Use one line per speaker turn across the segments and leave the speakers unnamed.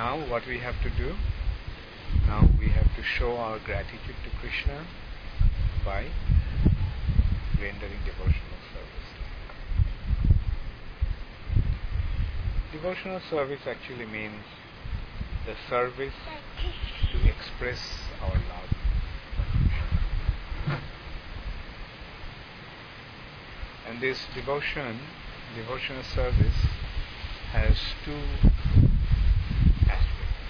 now what we have to do? Now we have to show our gratitude to Krishna by rendering devotional service. Devotional service actually means the service to express our love. And this devotional service has two aspects.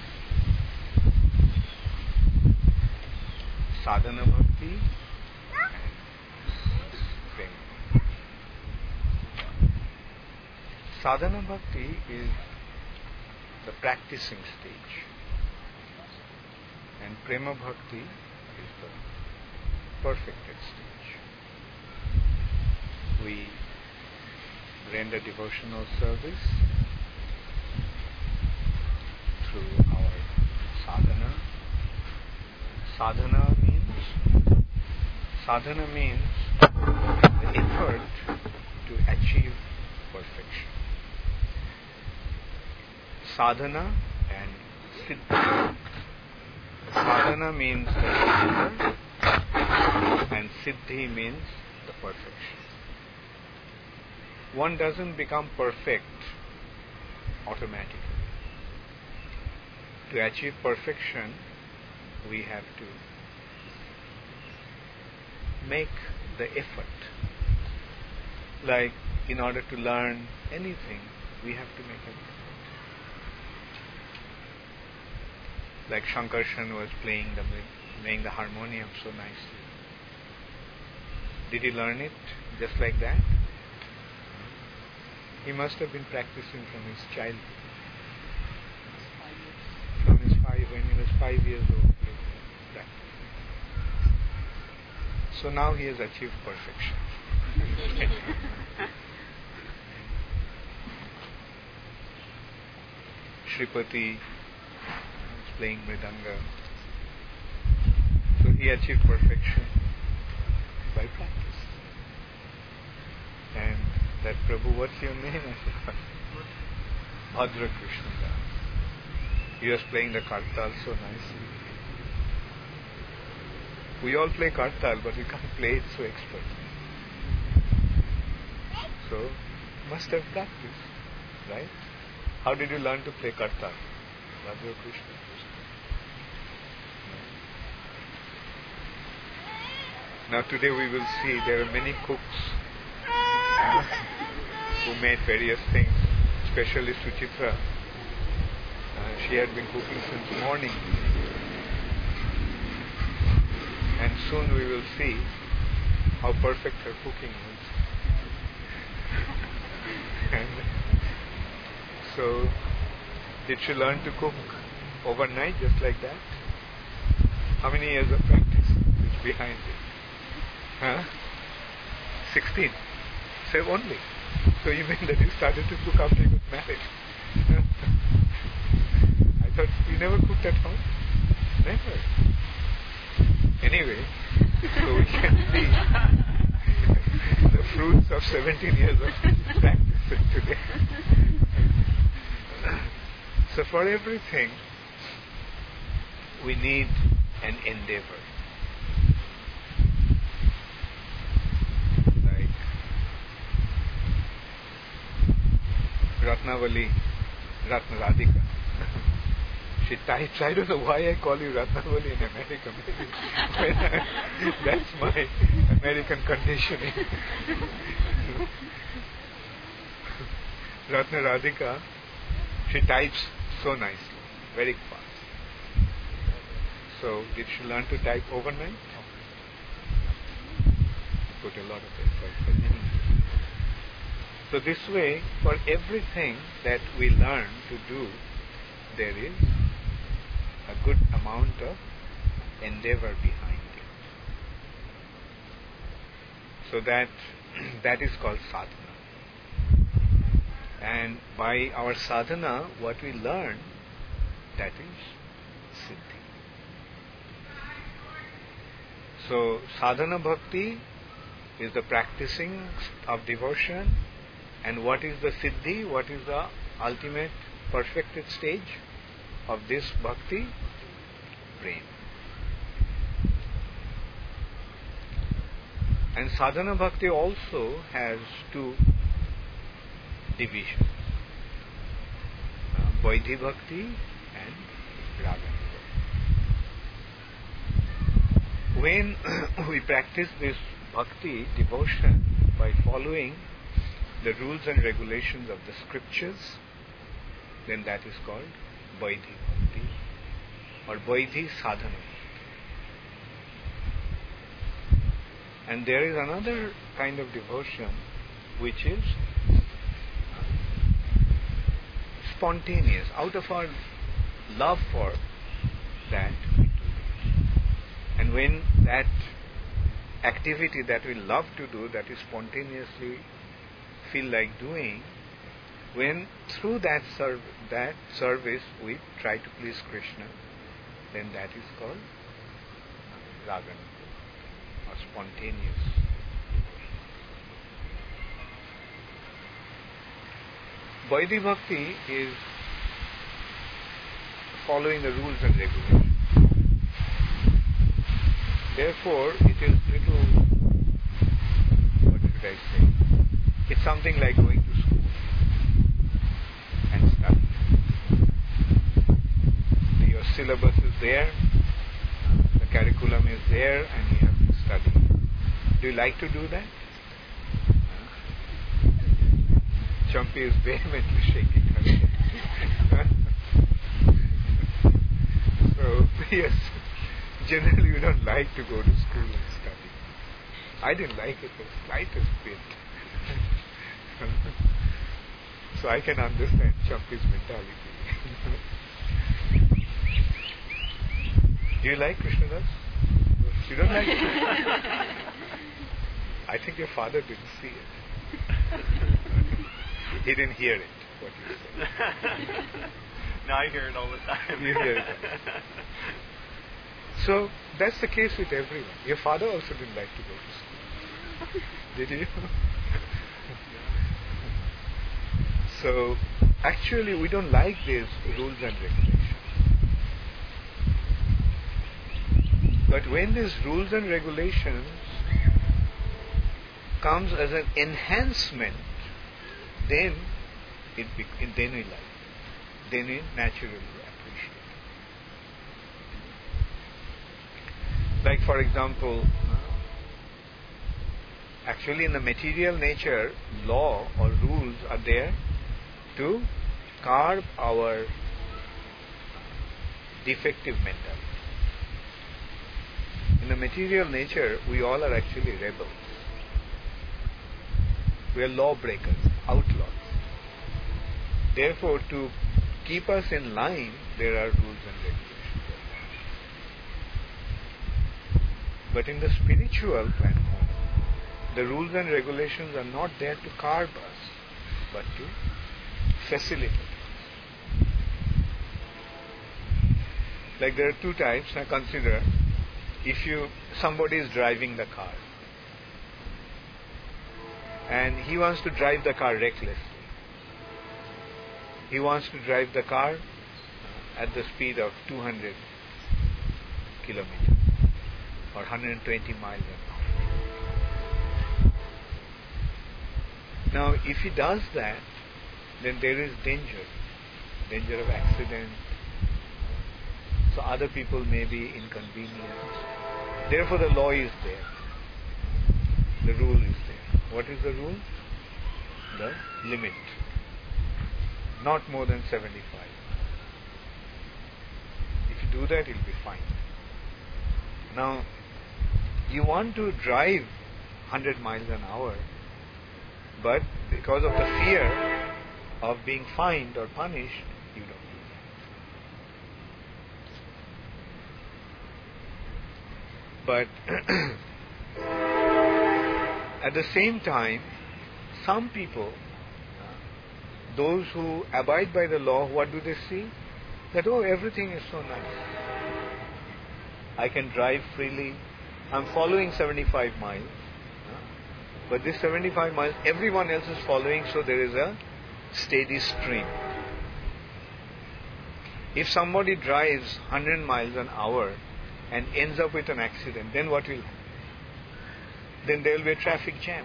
Sadhana bhakti and prema. Sadhana bhakti is the practicing stage, and prema bhakti is the perfected stage. We render devotional service through our sadhana. Sadhana means the effort to achieve perfection. Sadhana and siddhi. Sadhana means the effort, and siddhi means the perfection. One doesn't become perfect automatically. To achieve perfection, we have to make the effort. Like, in order to learn anything, we have to make an effort. Like Shankarshan was playing the harmonium so nicely. Did he learn it just like that? He must have been practicing from his childhood. When he was 5 years old, he was practicing. So now he has achieved perfection. Shripati is playing mridanga. So he achieved perfection by practice. And that Prabhu, what's your name? I said, Bhadra Krishna Das. He was playing the kartal so nicely. We all play kartal, but we can't play it so expertly. So, must have practiced, right? How did you learn to play kartal? Bhadra Krishna. Now today we will see there are many cooks who made various things, especially Suchitra. She had been cooking since morning, and soon we will see how perfect her cooking was. And so, did she learn to cook overnight just like that? How many years of practice is behind it? Huh? 16. Say only. So you mean that you started to cook after you got married? I thought you never cooked at home? Never. Anyway, so we can see the fruits of 17 years of practice today. So for everything, we need an endeavor. Like Ratnavali, Ratna Radhika. She types, I don't know why I call you Ratnavali in America. That's my American conditioning. Ratna Radhika, she types so nicely, very fast. So, did she learn to type overnight? Put a lot of effort. So this way, for everything that we learn to do, there is a good amount of endeavor behind it. So that is called sadhana. And by our sadhana, what we learn, that is siddhi. So sadhana bhakti is the practicing of devotion. And what is the siddhi? What is the ultimate perfected stage of this bhakti brain. And sadhana bhakti also has two divisions, Vaidhi bhakti and Ragana bhakti. When we practice this bhakti devotion by following the rules and regulations of the scriptures, then that is called Vaidhi bhakti or Vaidhi sadhana. And there is another kind of devotion which is spontaneous, out of our love for that we do it. And when that activity that we love to do, that is spontaneously feel like doing, when through that service we try to please Krishna, then that is called Ragana or spontaneous. Vaidhi bhakti is following the rules and regulations. Therefore, it is little, what should I say? It's something like going to school and study. Your syllabus is there, the curriculum is there, and you have to study. Do you like to do that? Champi is vehemently shaking her head. So, yes, generally we don't like to go to school and study. I didn't like it the slightest bit. So I can understand Champi's mentality. Do you like Krishnadas? You don't like it? I think your father didn't see it. He didn't hear it, what you said.
No, I hear it all the time.
You hear it. So that's the case with everyone. Your father also didn't like to go to school. Did you? So actually we don't like these rules and regulations. But when these rules and regulations comes as an enhancement, then then we like it. Then we naturally appreciate it. Like for example, actually in the material nature, law or rules are there to curb our defective mentality. In the material nature, we all are actually rebels. We are lawbreakers, outlaws. Therefore, to keep us in line, there are rules and regulations. But in the spiritual platform, the rules and regulations are not there to curb us, but to facilitate us. Like there are two types I consider. If somebody is driving the car and he wants to drive the car recklessly. He wants to drive the car at the speed of 200 kilometers or 120 miles an hour. Now, if he does that, then there is danger of accident. So other people may be inconvenienced. Therefore, the law is there. The rule is there. What is the rule? The limit. Not more than 75. If you do that, you'll be fine. Now, you want to drive 100 miles an hour, but because of the fear of being fined or punished, you don't do that. But at the same time, some people, those who abide by the law, what do they see? That, oh, everything is so nice. I can drive freely. I'm following 75 miles. But this 75 miles, everyone else is following, so there is a steady stream. If somebody drives 100 miles an hour and ends up with an accident, then what will happen? Then there will be a traffic jam.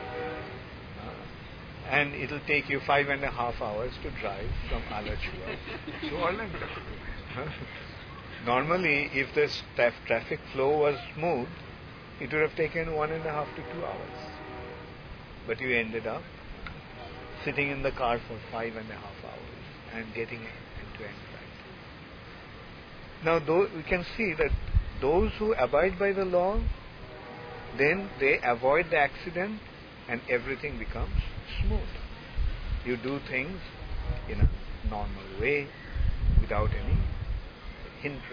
And it will take you 5.5 hours to drive from Alachua to Orlando. Normally, if the traffic flow was smooth, it would have taken 1.5 to 2 hours. But you ended up sitting in the car for 5.5 hours and getting end-to-end right. Now, we can see that those who abide by the law, then they avoid the accident and everything becomes smooth. You do things in a normal way without any hindrance.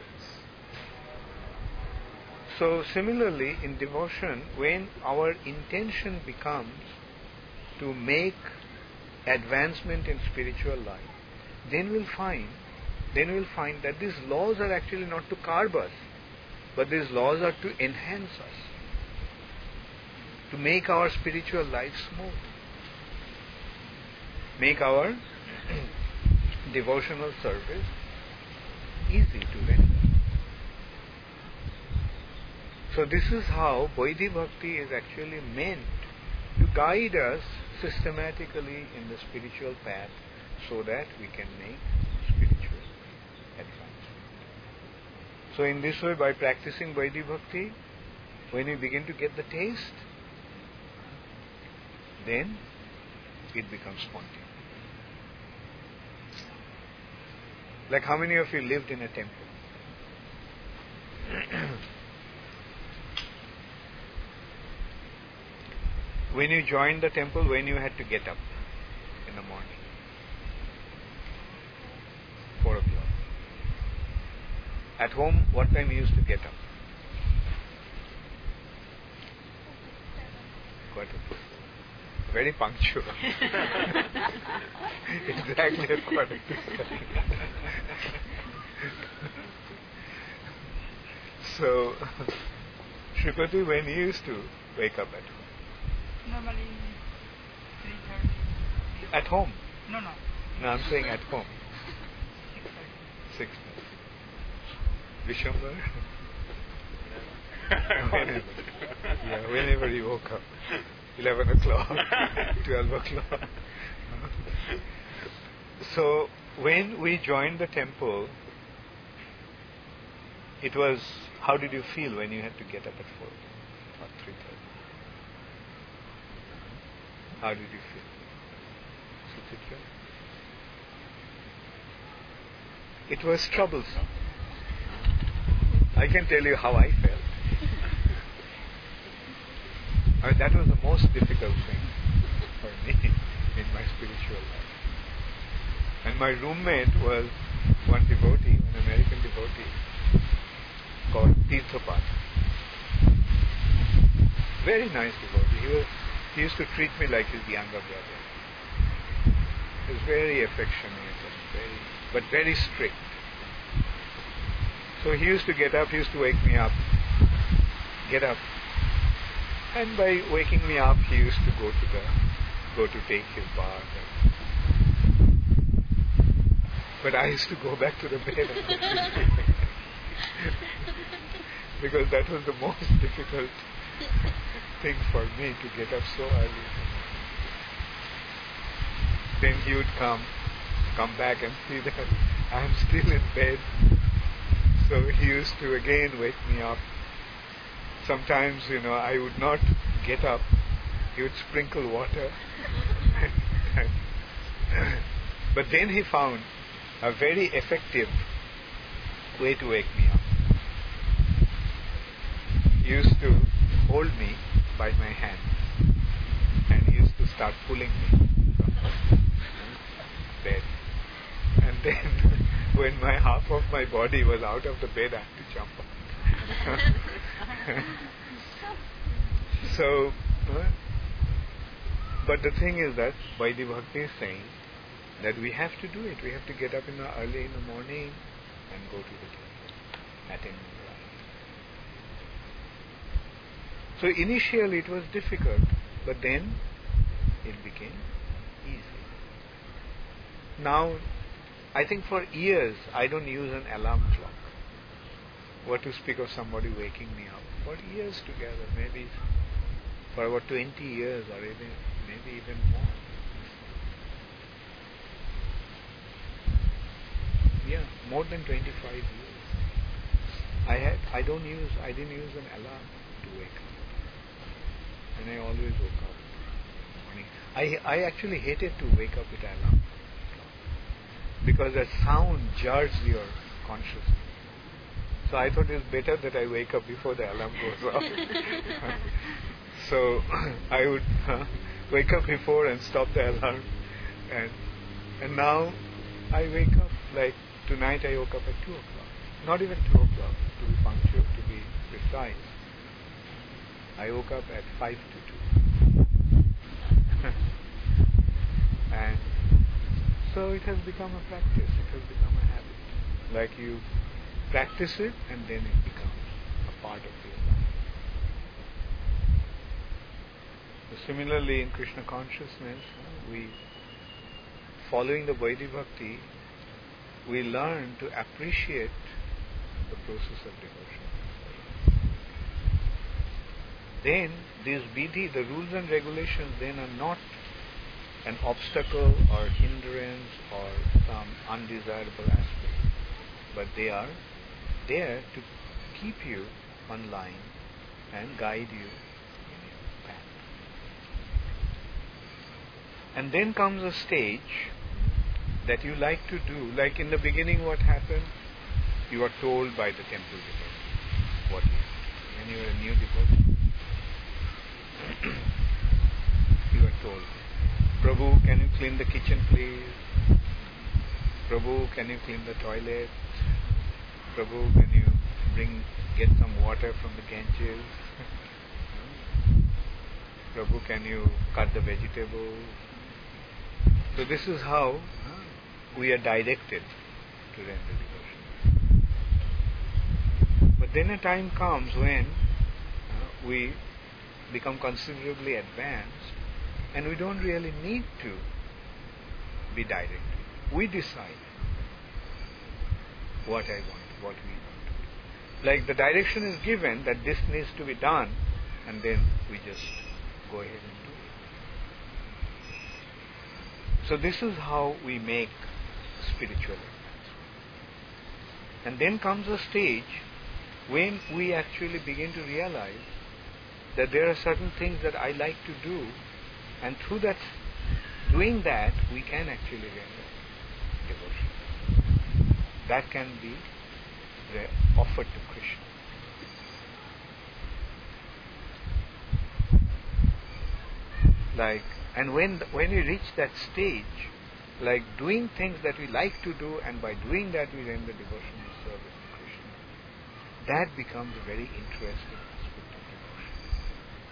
So similarly, in devotion, when our intention becomes to make advancement in spiritual life, then we'll find that these laws are actually not to carb us, but these laws are to enhance us, to make our spiritual life smooth, make our devotional service easy to render. So this is how Vaidhi Bhakti is actually meant to guide us systematically in the spiritual path so that we can make spiritual advancement. So in this way, by practicing Vaidhi Bhakti, when we begin to get the taste, then it becomes spontaneous. Like how many of you lived in a temple? When you joined the temple, when you had to get up in the morning? 4 o'clock. At home, what time you used to get up? Quarter to 4. Very punctual. Exactly at quarter to 7. So, Shripati, when you used to wake up at home?
Normally 3:30.
At home?
No.
No, I'm saying at home. 6:30. Vishwambar? Whenever you woke up. 11 o'clock, 12 o'clock. So, when we joined the temple, it was, how did you feel when you had to get up at 4 or 3:30? How did you feel? Suchitra? It was troublesome. I can tell you how I felt. That was the most difficult thing for me in my spiritual life. And my roommate was one devotee, an American devotee called Tirthapad. Very nice devotee. He used to treat me like his younger brother. He was very affectionate and but very strict. So he used to get up, he used to wake me up. Get up. And by waking me up, he used to go to take his bath. But I used to go back to the bed and sleep. Because that was the most difficult thing for me, to get up so early. Then he would come back and see that I am still in bed. So he used to again wake me up. Sometimes, I would not get up. He would sprinkle water. But then he found a very effective way to wake me up. He used to hold me by my hand and he used to start pulling me from bed. And then when half of my body was out of the bed, I had to jump up. So, but the thing is that Vaidhi Bhakti is saying that we have to do it. We have to get up early in the morning and go to the temple, attend the rite. So initially it was difficult, but then it became easy. Now I think for years I don't use an alarm clock. What to speak of somebody waking me up? For years together, maybe for about 20 years or maybe even more. Yeah, more than 25 years. I didn't use an alarm to wake up. And I always woke up morning. I actually hated to wake up with alarm because that sound jars your consciousness. So I thought it's better that I wake up before the alarm goes off. So I would wake up before and stop the alarm. And now I wake up, like tonight I woke up at 2 o'clock. Not even 2 o'clock, to be punctual, to be precise. I woke up at 5 to 2. And so it has become a practice, it has become a habit. Like you practice it and then it becomes a part of your life. So similarly in Krishna consciousness, following the Vaidhi Bhakti, we learn to appreciate the process of devotion. Then these vidhi, the rules and regulations, then are not an obstacle or hindrance or some undesirable aspect, but they are there to keep you on line and guide you in your path. And then comes a stage that you like to do. Like in the beginning, what happened? You are told by the temple devotee what you do. When you are a new devotee, you are told, Prabhu, can you clean the kitchen, please? Prabhu, can you clean the toilet? Prabhu, can you get some water from the Ganges? Prabhu, can you cut the vegetables? So this is how we are directed to render devotion. But then a time comes when we become considerably advanced and we don't really need to be directed. We decide what I want, what we want to do. Like the direction is given that this needs to be done, and then we just go ahead and do it. So this is how we make spiritual advancement. And then comes a stage when we actually begin to realize that there are certain things that I like to do, and through that, doing that, we can actually render devotion. That can be offered to Krishna. Like, and when we reach that stage, like doing things that we like to do, and by doing that we render devotional service to Krishna, that becomes a very interesting aspect of devotion.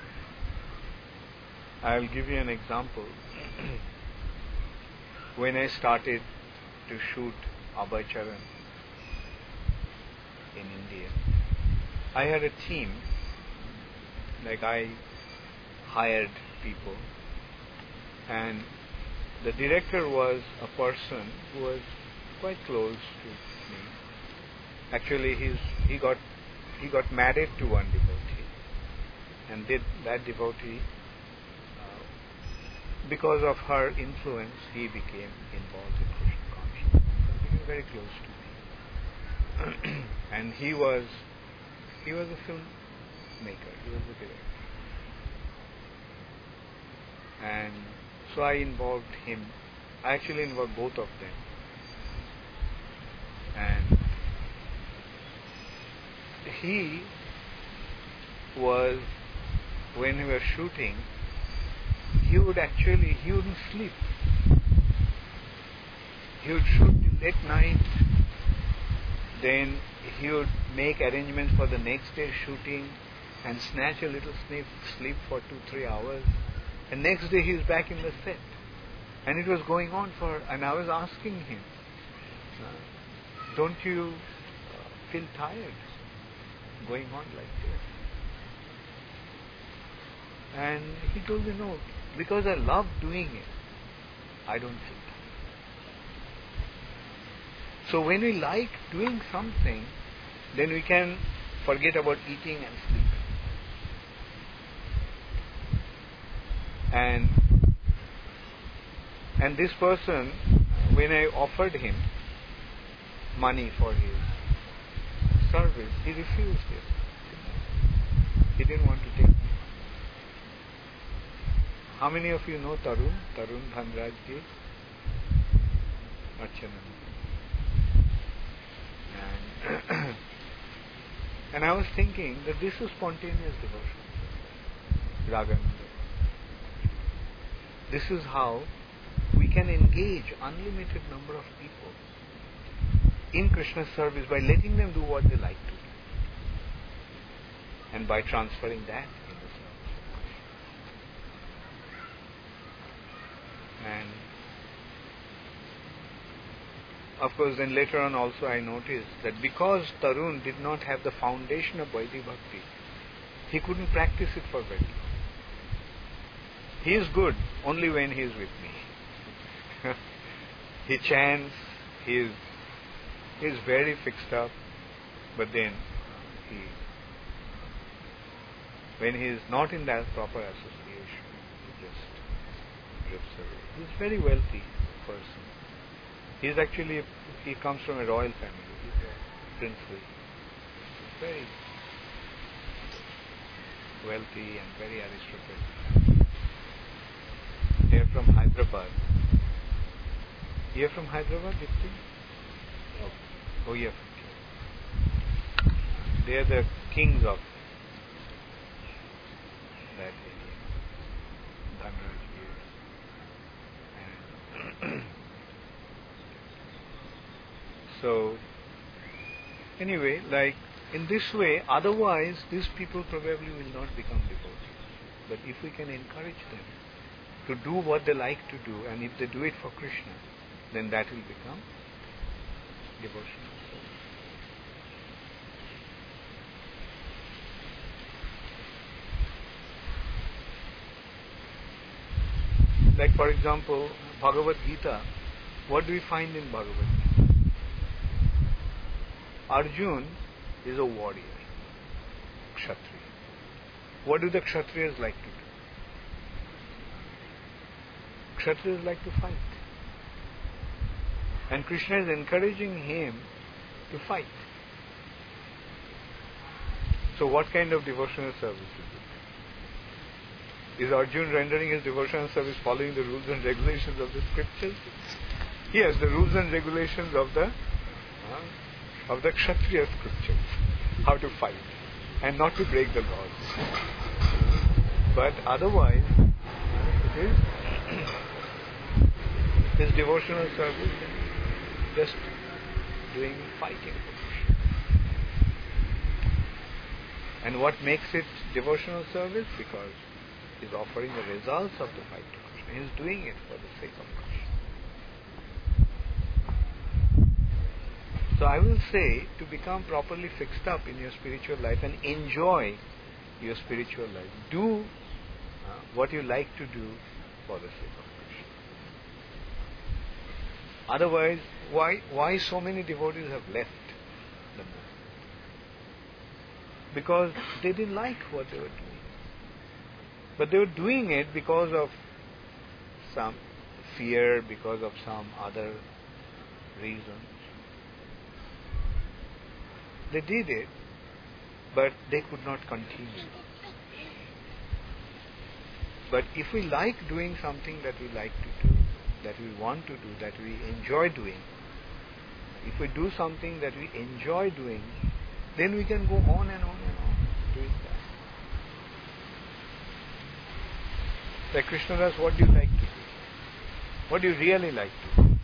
I'll give you an example. When I started to shoot Abhay Charan in India, I had a team. Like I hired people, and the director was a person who was quite close to me. Actually, he got married to one devotee, and that devotee, because of her influence, he became involved in Krishna consciousness. He became very close to me. And he was a filmmaker. He was a director. And so I involved him. I actually involved both of them. And he was, when we were shooting, he wouldn't sleep. He would shoot till late night. Then he would make arrangements for the next day's shooting and snatch a little sleep for 2-3 hours. And next day he was back in the set. And it was going on and I was asking him, don't you feel tired going on like this? And he told me, no, because I love doing it, I don't feel tired. So when we like doing something, then we can forget about eating and sleeping. And this person, when I offered him money for his service, he refused it. He didn't want to take it. How many of you know Tarun Dhanrajji? Archana. And I was thinking that this is spontaneous devotion. Ragananda. This is how we can engage unlimited number of people in Krishna's service by letting them do what they like to do. And by transferring that in the service of Krishna. And of course, then later on also I noticed that because Tarun did not have the foundation of Vaidhi Bhakti, he couldn't practice it for very long. He is good only when he is with me. He chants, he is very fixed up, but then when he is not in that proper association, he just drifts away. He is a very wealthy person. He comes from a royal family. He is a princely. Very wealthy and very aristocratic. They are from Hyderabad. You are from Hyderabad, Dipti? Oh, you are from Kerala. They are the kings of that area. Dhanraj. So, anyway, like in this way, otherwise these people probably will not become devotees. But if we can encourage them to do what they like to do, and if they do it for Krishna, then that will become devotional service. Like for example, Bhagavad Gita, what do we find in Bhagavad Gita? Arjun is a warrior, Kshatriya. What do the Kshatriyas like to do? Kshatriyas like to fight. And Krishna is encouraging him to fight. So what kind of devotional service is it? Is Arjun rendering his devotional service following the rules and regulations of the scriptures? Yes, the rules and regulations of the Kshatriya scriptures. How to fight and not to break the laws. But otherwise, his devotional service just doing fighting. And what makes it devotional service? Because he's offering the results of the fight to Krishna. He's doing it for the sake of Krishna. So I will say, to become properly fixed up in your spiritual life and enjoy your spiritual life, do what you like to do for the sake of Krishna. Otherwise, why so many devotees have left the movement? Because they didn't like what they were doing. But they were doing it because of some fear, because of some other reasons. They did it, but they could not continue. But if we like doing something that we like to do, that we want to do, that we enjoy doing, if we do something that we enjoy doing, then we can go on and on and on doing that. Like Krishnadas, what do you like to do? What do you really like to do?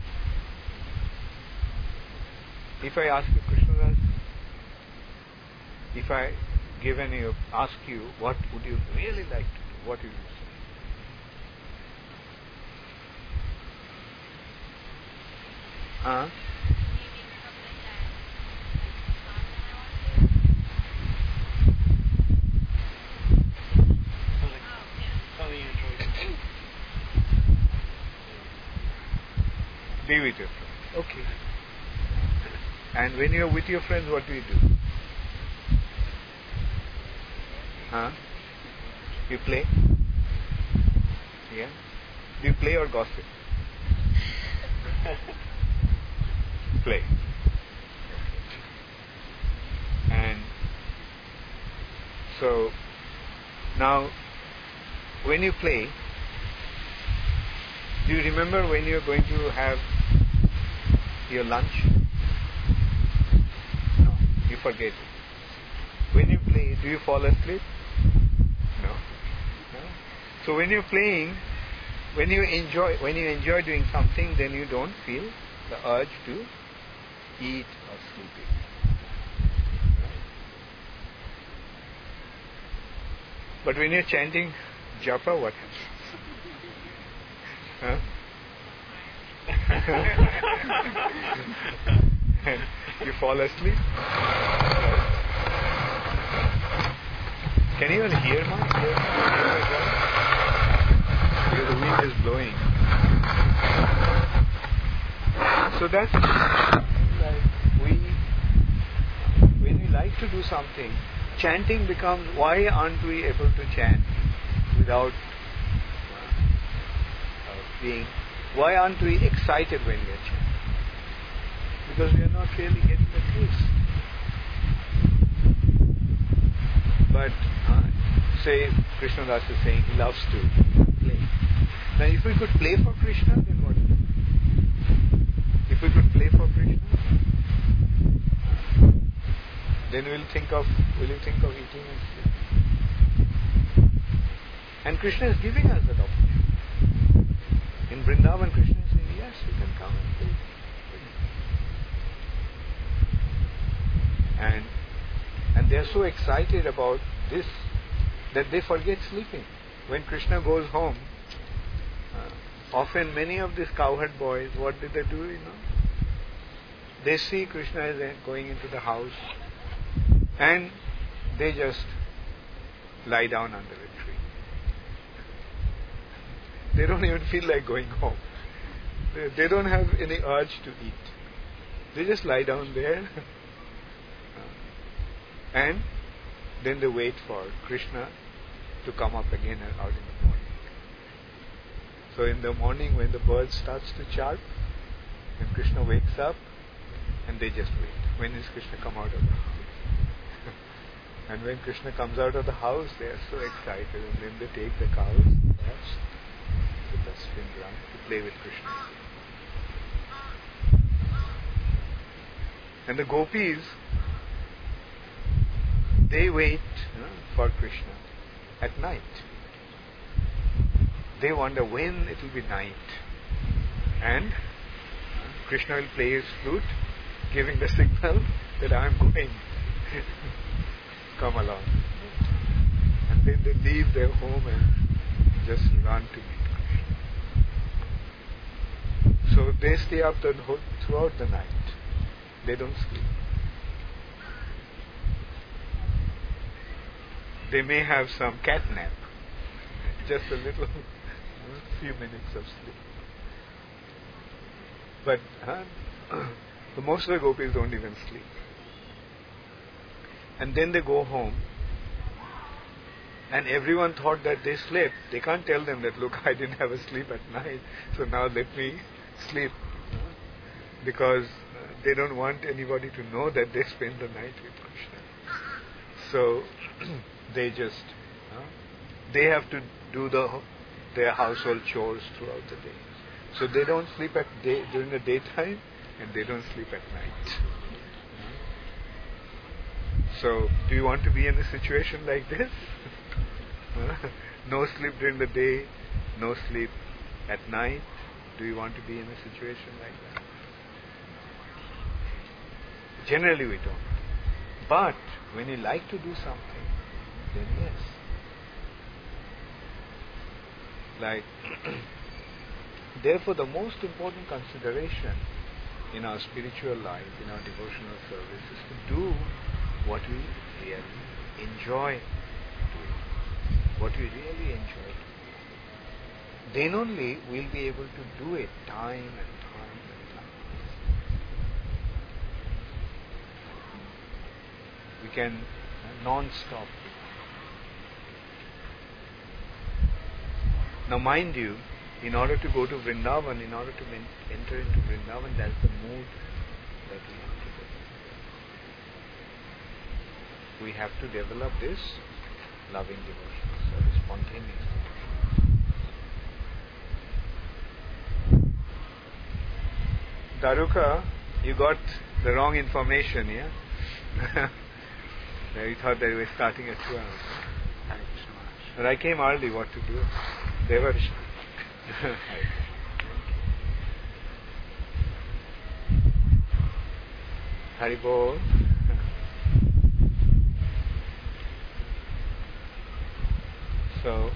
If I ask you, Krishnadas, if I ask you, what would you really like to do? What will you say? Be with your friends. Okay. And when you're with your friends, what do you do? Huh? You play? Yeah? Do you play or gossip? Play. And so now when you play, do you remember when you're going to have your lunch? No, you forget it. When you play, do you fall asleep? No. So when you're playing, when you enjoy doing something, then you don't feel the urge to eat or sleep. But when you're chanting japa, what happens? Huh? You fall asleep? Can you even hear my because the wind is blowing. So that's like when we like to do something, chanting becomes, why aren't we able to chant without why aren't we excited when we are chanting? Because we are not really getting the taste. But say Krishna Das is saying he loves to play. Now if we could play for Krishna, then what? If we could play for Krishna, then will you think of eating and sleeping? And Krishna is giving us that opportunity. In Vrindavan, Krishna is saying, yes, you can come and play. And they are so excited about this that they forget sleeping. When Krishna goes home, often many of these cowherd boys, what do? They see Krishna is going into the house and they just lie down under a tree. They don't even feel like going home. They don't have any urge to eat. They just lie down there and then they wait for Krishna to come up again out in the morning. So in the morning when the bird starts to chirp and Krishna wakes up, and they just wait. When is Krishna come out of the house? And when Krishna comes out of the house, they are so excited, and then they take the cows, perhaps, with the string drum to play with Krishna. And the gopis, they wait for Krishna at night. They wonder when it will be night. And Krishna will play his flute, giving the signal that I am going. Come along. And then they leave their home and just run to meet Krishna. So they stay up throughout the night. They don't sleep. They may have some cat nap, just a little, few minutes of sleep. But most of the gopis don't even sleep. And then they go home, and everyone thought that they slept. They can't tell them that, look, I didn't have a sleep at night, so now let me sleep. Because they don't want anybody to know that they spend the night with Krishna. So they just, they have to do their household chores throughout the day. So they don't sleep during the daytime, and they don't sleep at night. So, do you want to be in a situation like this? No sleep during the day, no sleep at night. Do you want to be in a situation like that? Generally we don't. But when you like to do something, then yes. Like, therefore the most important consideration in our spiritual life, in our devotional service, is to do what we really enjoy doing. What we really enjoy doing. Then only we'll be able to do it time and time and time. We can non-stop. Now mind you, in order to go to Vrindavan, in order to enter into Vrindavan, that's the mood that we have to go. We have to develop this loving devotion, so spontaneous. Daruka, you got the wrong information, yeah? You thought that we were starting at 2 hours. But I came early, what to do? They were... Haribol. So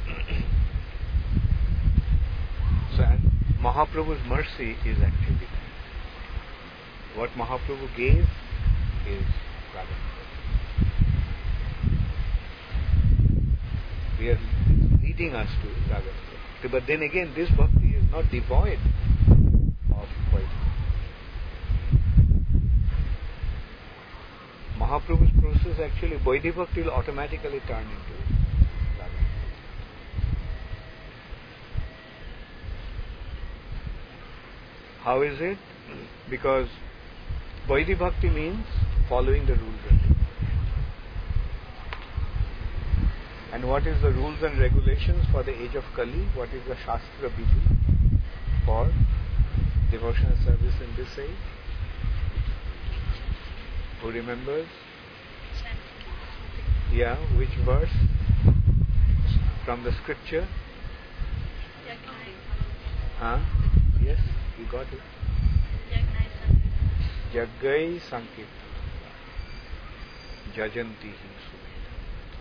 and Mahaprabhu's mercy is actually what Mahaprabhu gave is Radha. We are leading us to Radha. But then again, this bhakti is not devoid of Vaidhi. Mahaprabhu's process actually, Vaidhi bhakti will automatically turn into Radha. How is it? Because Vaidhi bhakti means following the rules and regulations. And what is the rules and regulations for the age of Kali? What is the Shastra Vidhi for devotional service in this age? Who remembers? Yeah, which verse? From the scripture? Huh? Yes, you got it. Jagai Sankirtan Jajanti hi Sumedha.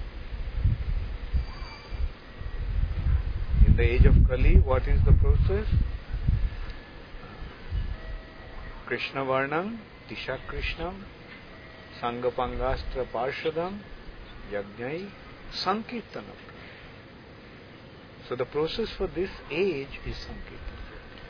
In the age of Kali, what is the process? Krishna Varnam, Tisha Krishnam, Sangapangastra Parshadam, Yajnai Sankirtanam. So the process for this age is Sankirtan.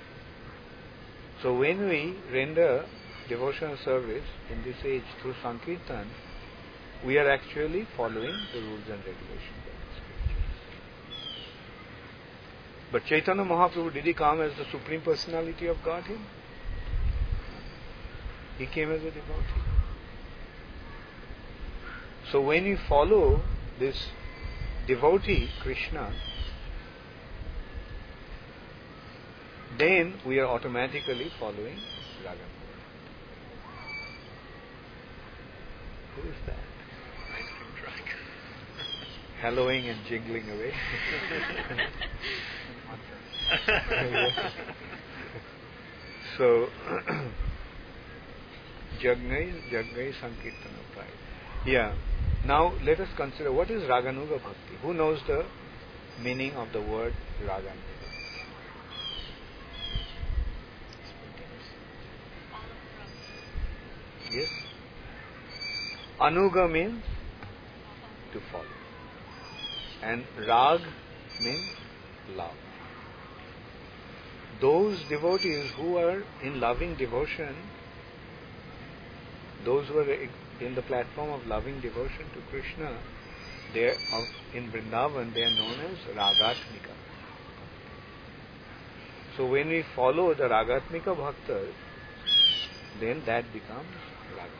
So when we render devotional service in this age through Sankirtan, we are actually following the rules and regulations of the scriptures. But Chaitanya Mahaprabhu, did he come as the Supreme Personality of Godhead? He came as a devotee. So when we follow this devotee, Krishna, then we are automatically following Radha. Who is that?
Ice cream truck.
Hallowing and jingling away. So, Jagnai Sankirtana Pai. Yeah. Now let us consider what is Raganuga Bhakti. Who knows the meaning of the word Raganuga? Yes? Anuga means to follow. And Rag means love. Those devotees who are in loving devotion, those who are in the platform of loving devotion to Krishna, they are in Vrindavan, they are known as Ragatmika. So when we follow the Ragatmika Bhaktas, then that becomes Raga.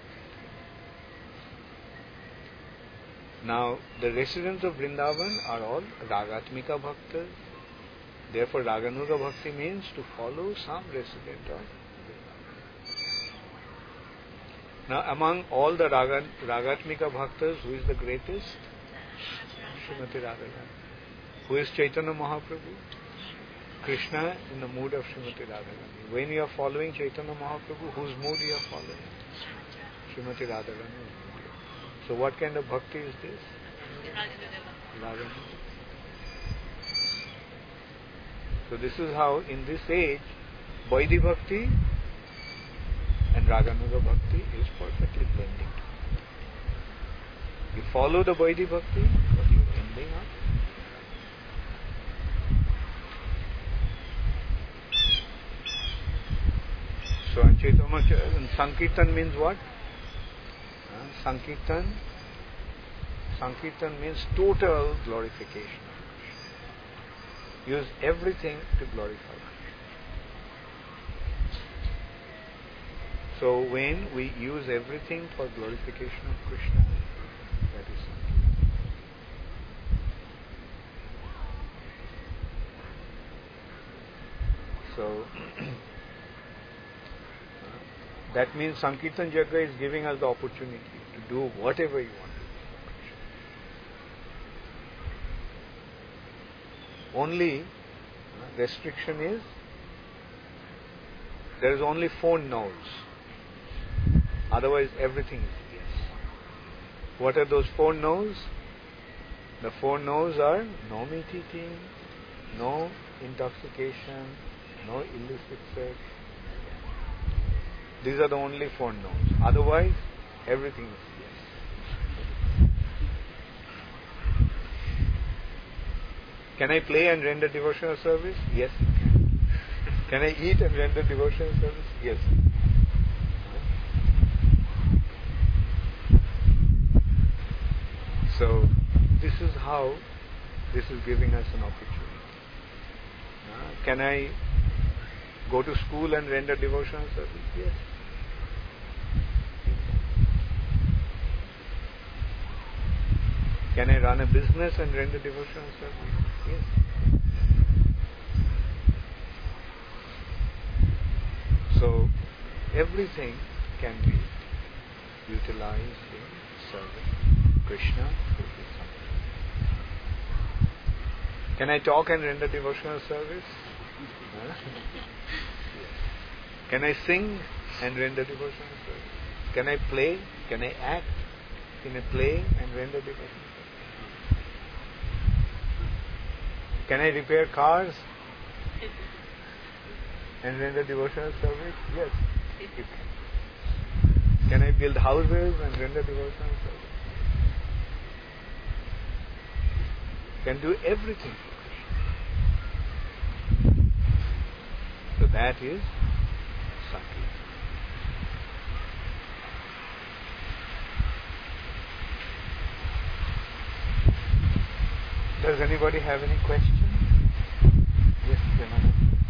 Now, the residents of Vrindavan are all Ragatmika Bhaktas. Therefore, Raganuga Bhakti means to follow some resident of Vrindavan. Now, among all the Ragatmika Bhaktas, who is the greatest? Srimati Radharani. Who is Chaitanya Mahaprabhu? Krishna in the mood of Srimati Radharani. When you are following Chaitanya Mahaprabhu, whose mood you are following? Srimati Radharani. So what kind of bhakti is this? Raganuga. So this is how in this age, Vaidhi Bhakti and Raganuga Bhakti is perfectly blending. You follow the Vaidhi Bhakti, but you are ending up. So Chaitanya Sankirtan means what? Sankirtan. Sankirtan means total glorification. Use everything to glorify Krishna. So when we use everything for glorification of Krishna, that is Sankirtan. So that means Sankirtan Yajna is giving us the opportunity to do whatever you want. Only restriction is there is only 4 no's. Otherwise everything is yes. What are those 4 no's? The 4 no's are no meat eating, no intoxication, no illicit sex. These are the only 4 no's. Otherwise everything is yes. Can I play and render devotional service? Yes, you can. Can I eat and render devotional service? Yes. So, this is how this is giving us an opportunity. Can I go to school and render devotional service? Yes. Can I run a business and render devotional service? Yes. So, everything can be utilized in serving Krishna. Can I talk and render devotional service? Can I sing and render devotional service? Can I play? Can I act in a play and render devotional service? Can I repair cars and render devotional service? Yes, you can. Can I build houses and render devotional service? Can do everything for Krishna. So that is Sankirtan. Does anybody have any questions? Yes, Janana.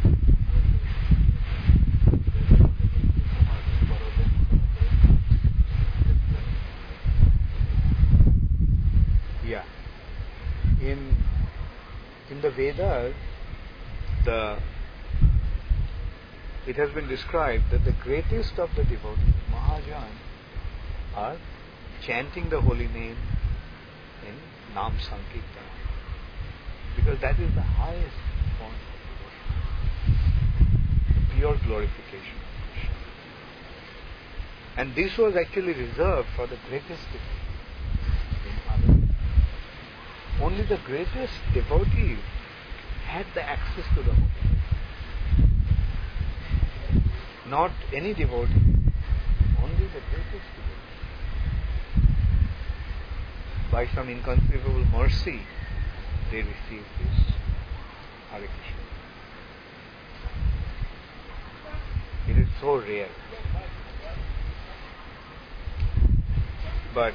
Yeah. In the Vedas, it has been described that the greatest of the devotees, Mahajan, are chanting the holy name in Nam Sankirtan. Because that is the highest form of devotion. Pure glorification of Krishna. And this was actually reserved for the greatest devotees. Only the greatest devotees had the access to the holy name. Not any devotee, only the greatest devotee. By some inconceivable mercy, they receive this Hare Krishna. It is so rare. But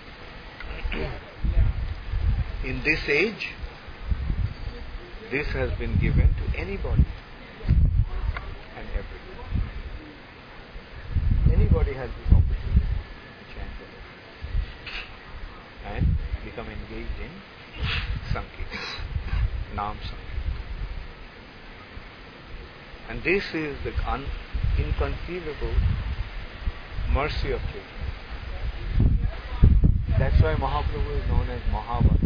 in this age, this has been given to anybody and everybody. Anybody has this opportunity to chant the Hare and become engaged in Sankirtan, Nam Sankirtan. And this is the inconceivable mercy of Chaitanya. That's why Mahaprabhu is known as Mahavana.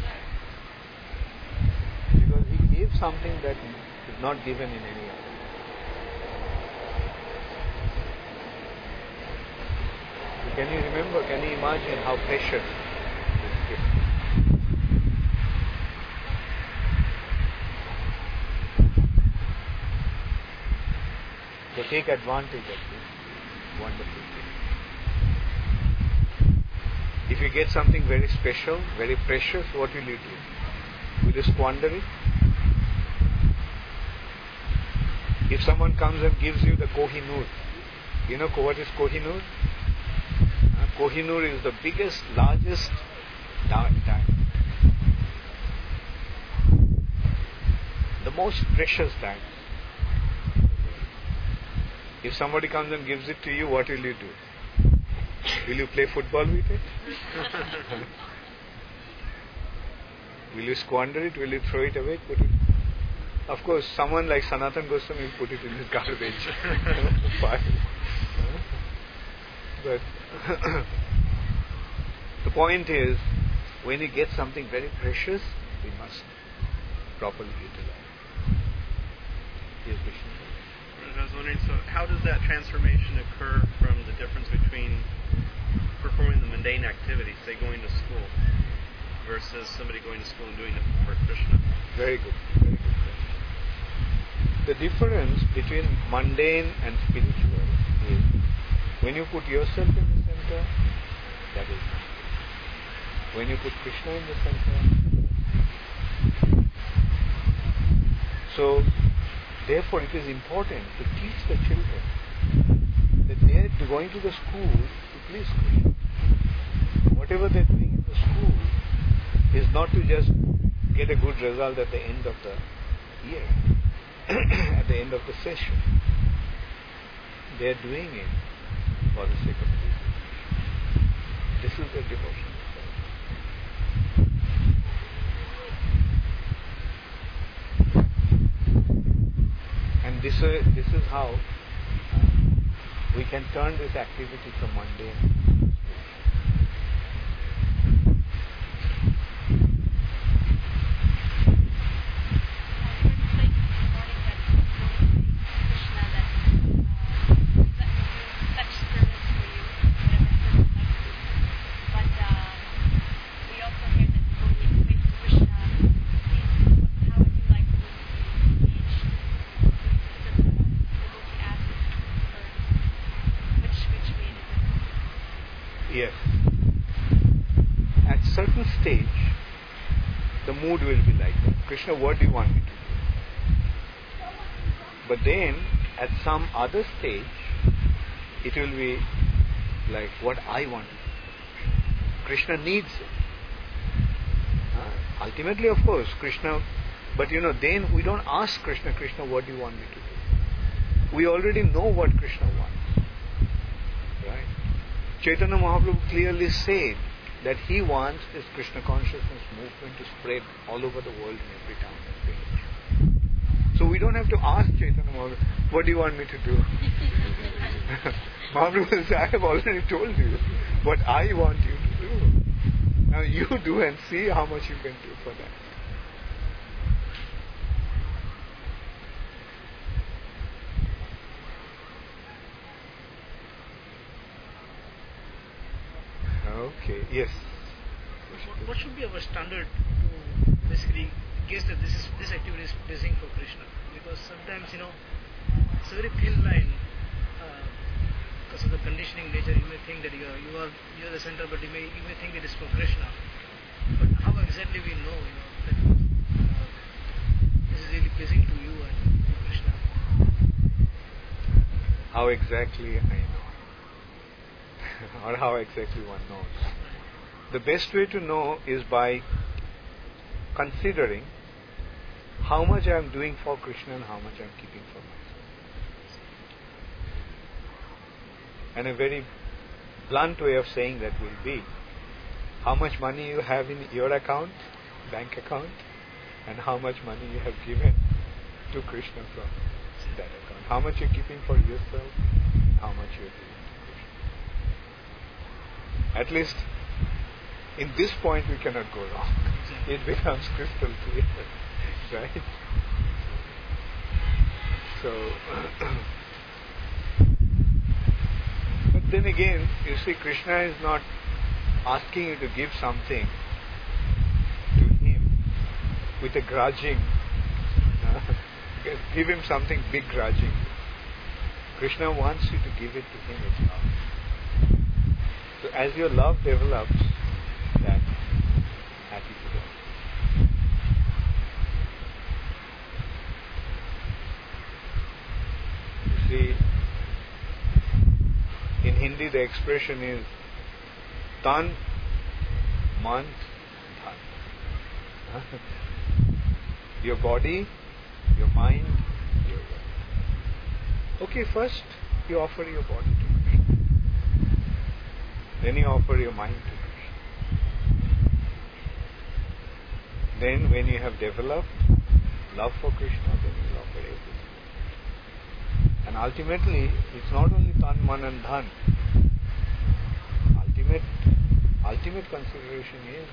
Because he gave something that is not given in any other. So can you remember, can you imagine how precious this gift is? So take advantage of this wonderful thing. If you get something very special, very precious, what will you do? Will you squander it? If someone comes and gives you the Kohinoor, you know what is Kohinoor? Kohinoor is the biggest, largest diamond. The most precious diamond. If somebody comes and gives it to you, what will you do? Will you play football with it? Will you squander it? Will you throw it away? Put it? Of course, someone like Sanatan Goswami will put it in his garbage pile. But the point is, when you get something very precious, we must properly utilize. Yes, Vishnu.
I was wondering, so how does that transformation occur from the difference between performing the mundane activities, say going to school, versus somebody going to school and doing it for Krishna?
Very good. Very good question. The difference between mundane and spiritual is when you put yourself in the center, that is mundane. When you put Krishna in the center. So, therefore, it is important to teach the children that they are going to the school to please Krishna. Whatever they are doing in the school is not to just get a good result at the end of the year, at the end of the session. They are doing it for the sake of Krishna. This is their devotion. And this is how we can turn this activity from mundane. Yes. At certain stage, the mood will be like that. Krishna, what do you want me to do? But then, at some other stage, it will be like what I want to do. Krishna needs it. Ultimately, of course, Krishna, but then we don't ask Krishna, Krishna, what do you want me to do? We already know what Krishna wants. Right? Chaitanya Mahaprabhu clearly said that he wants this Krishna consciousness movement to spread all over the world in every town and village. So we don't have to ask Chaitanya Mahaprabhu, what do you want me to do? Mahaprabhu says, I have already told you what I want you to do. Now you do and see how much you can do for that. Okay, yes.
What should be our standard to basically guess that this activity is pleasing for Krishna? Because sometimes, it's a very thin line. Because of the conditioning nature, you may think that you are the center, but you may think it is for Krishna. But how exactly we know, that this is really pleasing to you and to Krishna?
How exactly I know. Or how exactly one knows. The best way to know is by considering how much I am doing for Krishna and how much I am keeping for myself. And a very blunt way of saying that will be how much money you have in your account, bank account, and how much money you have given to Krishna from that account. How much you're keeping for yourself, how much you're giving. At least in this point we cannot go wrong. It becomes crystal clear. Right? So, but then again, you see, Krishna is not asking you to give something to him with a grudging. Give him something big grudging. Krishna wants you to give it to him with love. So as your love develops, that attitude also. You see, in Hindi the expression is Tan, Man, Dhan. Your body, your mind, your will. Okay, first you offer your body to Krishna. Then you offer your mind to Krishna. Then when you have developed love for Krishna, then you will offer everything. And ultimately, it's not only Tan, Man and Dhan. Ultimate consideration is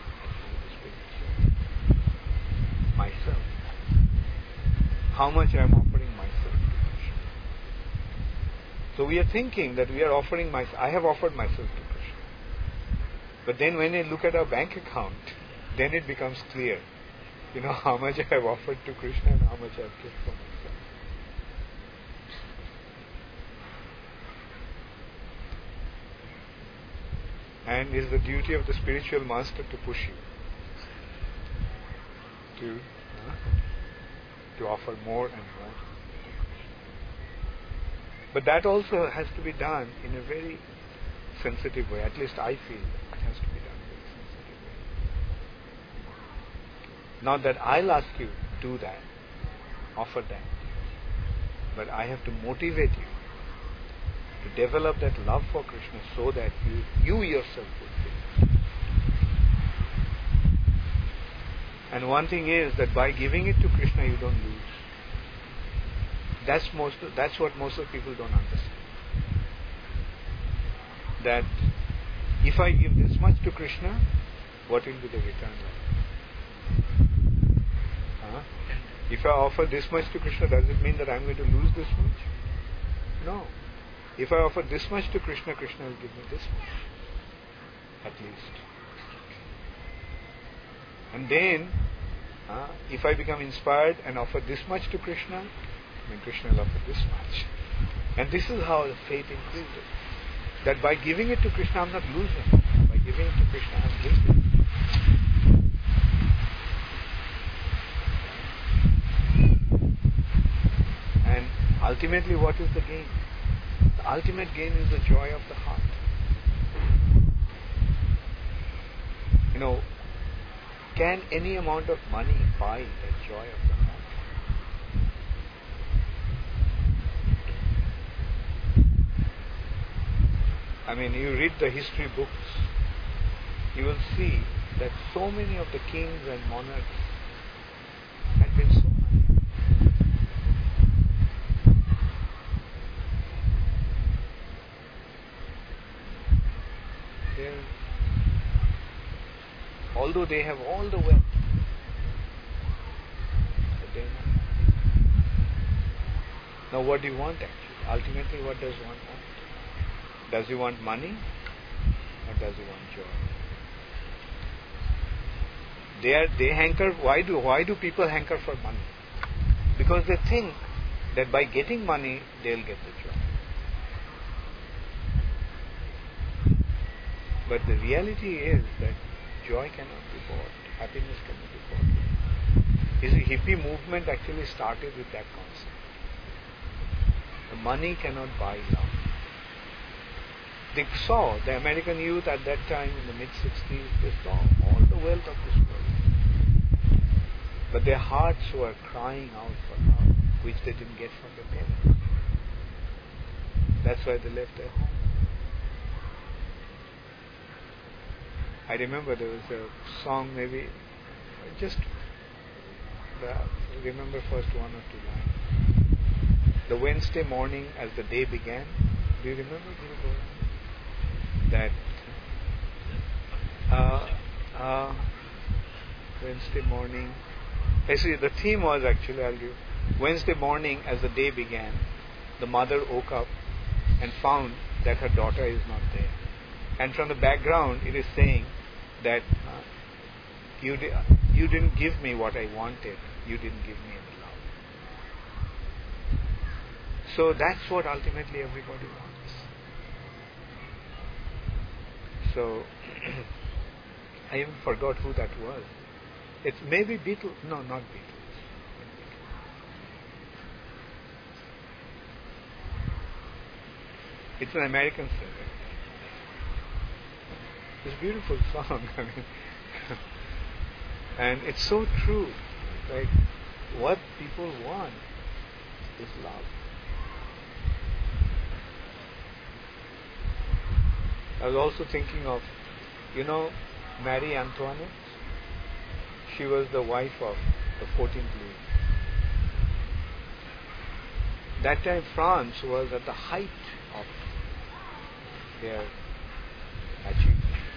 myself. How much I am offering myself to Krishna. So we are thinking that we are offering myself. I have offered myself to Krishna. But then when I look at our bank account, then it becomes clear, how much I have offered to Krishna and how much I have kept for myself. And it's the duty of the spiritual master to push you to offer more and more. But that also has to be done in a very sensitive way. At least I feel it has to be done in a very sensitive way. Not that I'll ask you to do that, offer that, but I have to motivate you to develop that love for Krishna so that you yourself will feel. And one thing is that by giving it to Krishna, you don't lose. That's what most of the people don't understand. That if I give this much to Krishna, what will be the return like? If I offer this much to Krishna, does it mean that I'm going to lose this much? No. If I offer this much to Krishna, Krishna will give me this much, at least. And then, if I become inspired and offer this much to Krishna, then Krishna will offer this much. And this is how the faith increases. That by giving it to Krishna, I'm not losing. By giving it to Krishna, I'm giving. And ultimately, what is the gain? The ultimate gain is the joy of the heart. Can any amount of money buy that joy of the heart? You read the history books, you will see that so many of the kings and monarchs had been so although they have all the wealth, but they are not happy. Now what do you want actually? Ultimately, what does one want? Does he want money or does he want joy? They hanker. Why do people hanker for money? Because they think that by getting money they'll get the joy. But the reality is that joy cannot be bought. Happiness cannot be bought. The hippie movement actually started with that concept. The money cannot buy love. They saw, the American youth at that time in the mid-60s, they saw all the wealth of this world. But their hearts were crying out for love, which they didn't get from their parents. That's why they left their home. I remember there was a song, maybe just remember first one or two lines. The Wednesday morning as the day began. Do you remember? That Wednesday morning. Actually, the theme was Wednesday morning as the day began. The mother woke up and found that her daughter is not there. And from the background, it is saying that you didn't give me what I wanted. You didn't give me any love. So that's what ultimately everybody wants. So I even forgot who that was. It's maybe Beatles. No, not Beatles. It's an American singer. It's a beautiful song. I mean, and it's so true. Like, what people want is love. I was also thinking of, Marie Antoinette. She was the wife of the 14th Louis. That time France was at the height of their achievement.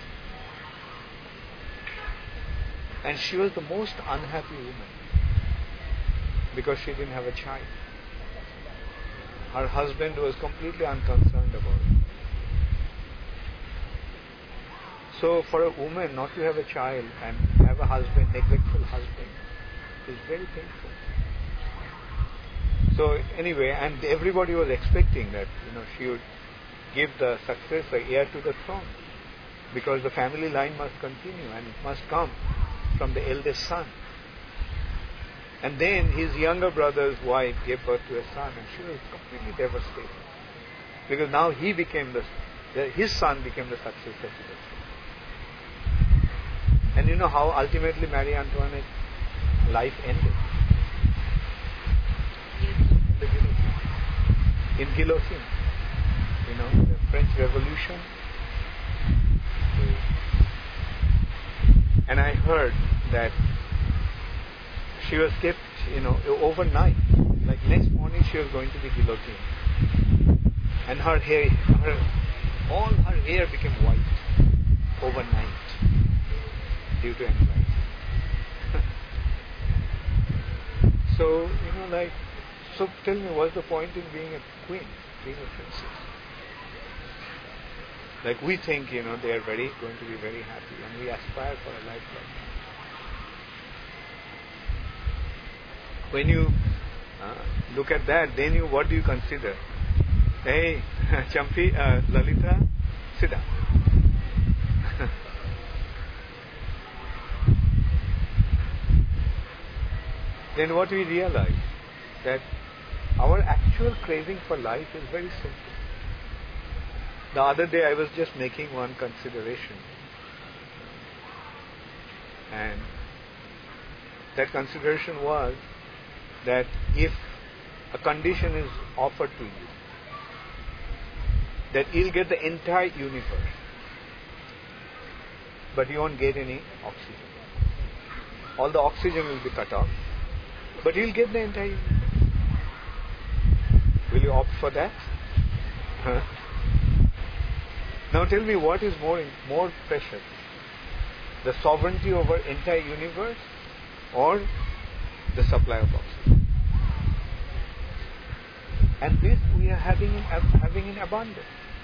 And she was the most unhappy woman because she didn't have a child. Her husband was completely unconcerned about it. So for a woman not to have a child and have a husband, neglectful husband, is very painful. So anyway, and everybody was expecting that she would give the successor heir to the throne, because the family line must continue and it must come from the eldest son. And then his younger brother's wife gave birth to a son, and she was completely devastated, because now he became his son became the successor to the throne. And you know how ultimately Marie Antoinette's life ended? In guillotine. The French Revolution. And I heard that she was kept, overnight. Like next morning she was going to be guillotined. And her hair, all her hair became white overnight due to anxiety. So, so tell me, what's the point in being a queen, being a princess? Like we think, they are going to be very happy, and we aspire for a life like that. When you look at that, then what do you consider? Hey, Champi, Lalita, sit down. Then what we realize, that our actual craving for life is very simple. The other day I was just making one consideration, and that consideration was that if a condition is offered to you, that you'll get the entire universe, but you won't get any oxygen. All the oxygen will be cut off, but you'll get the entire universe. Will you opt for that? Huh? Now tell me, what is more precious? The sovereignty over entire universe or the supply of oxygen? And this we are having in abundance.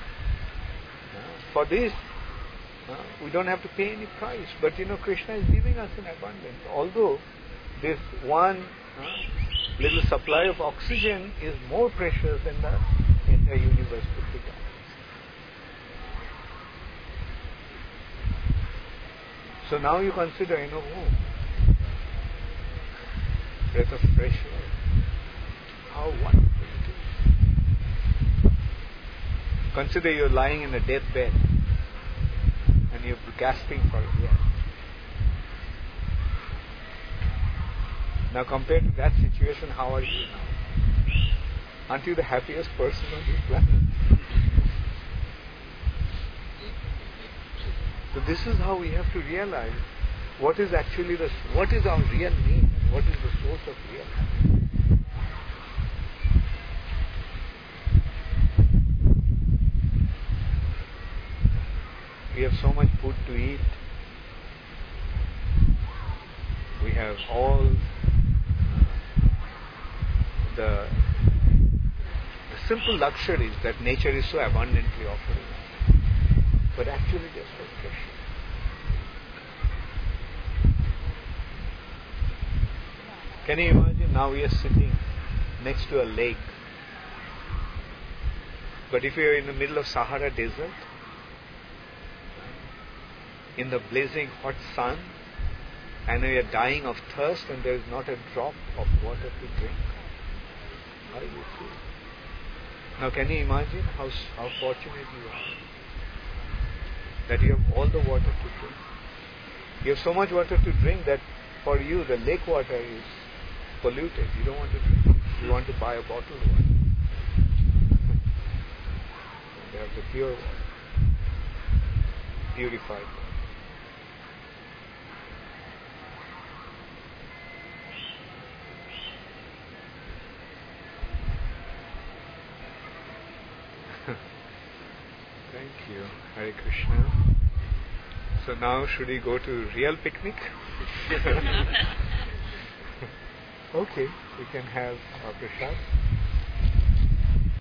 For this, we don't have to pay any price. But Krishna is giving us in abundance. Although this one little supply of oxygen is more precious than the entire universe put together. So now you consider, breath of fresh air. How wonderful it is. Consider you're lying in a deathbed and you're gasping for air. Now compared to that situation, how are you now? Aren't you the happiest person on this planet? So this is how we have to realize what is our real need and what is the source of real happiness. We have so much food to eat. We have all the simple luxuries that nature is so abundantly offering us. But actually they're so precious. Can you imagine, now we are sitting next to a lake. But if you are in the middle of Sahara Desert, in the blazing hot sun, and we are dying of thirst and there is not a drop of water to drink, how do you feel? Now can you imagine how fortunate you are? that you have all the water to drink. You have so much water to drink that for you the lake water is polluted. You don't want to drink it. You want to buy a bottled water. They have the pure water, purified water. Thank you. Hare Krishna. So now should we go to real picnic? Okay, we can have our prasad.